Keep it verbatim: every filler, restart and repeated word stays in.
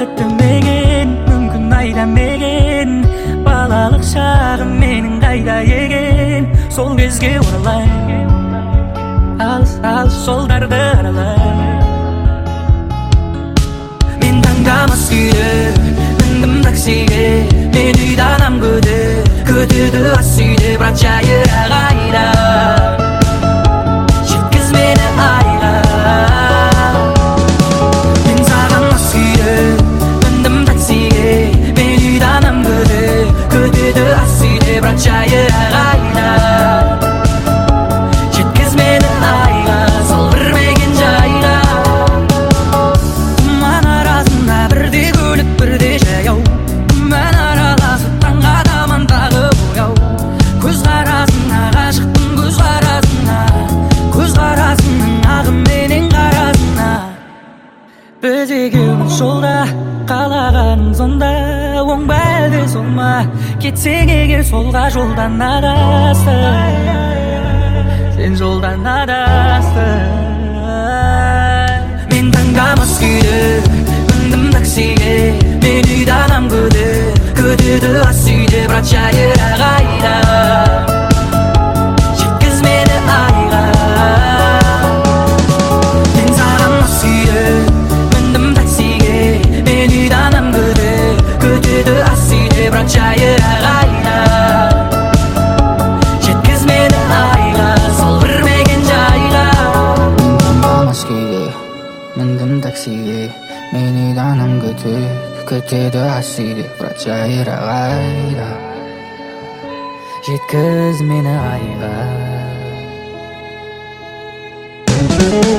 бақытты менен мүмкін айдамеген балалық шағым менің қайда екен сол кезге оралай алыс алыс жолдарды аралай мен таңдамас күйде міндім таксиге мен үйде анам күтеді күтеді ас үйде бірақ жайырақ айда жеткіз мені айға мен саған мас күйде міндім таксиге мен үйде анам күтеді күтеді ас үйде бірақ жайырақ айда жеткіз мені айға сол білмеген жайға тұман арасында бірде көлік бірде жаяу мен араласып таңға таман тағы бояу көз қарасыңа ғашықпын көз қарасыңа көз қарасыңның ағы менен қарасыңа біз екеуміз жолда қалағаның сонда оң ба әлде сол ма кетсең егер солға жолдан адастың сен жолдан адастың мен таңдамас күйде міндім таксиге мен үйде анам күтеді күтеді ас үйде бірақ жайырақ айда жеткіз мені айға мен саған мас күйде міндім таксиге мен үйде анам күтеді күтеді ас үйде бірақ жайырақ айда жеткіз мені айға сол білмеген жайға мен таңдамас күйде міндім таксиге мен үйде анам күтеді күтеді ас үйде бірақ жайырақ айда жеткіз мені айға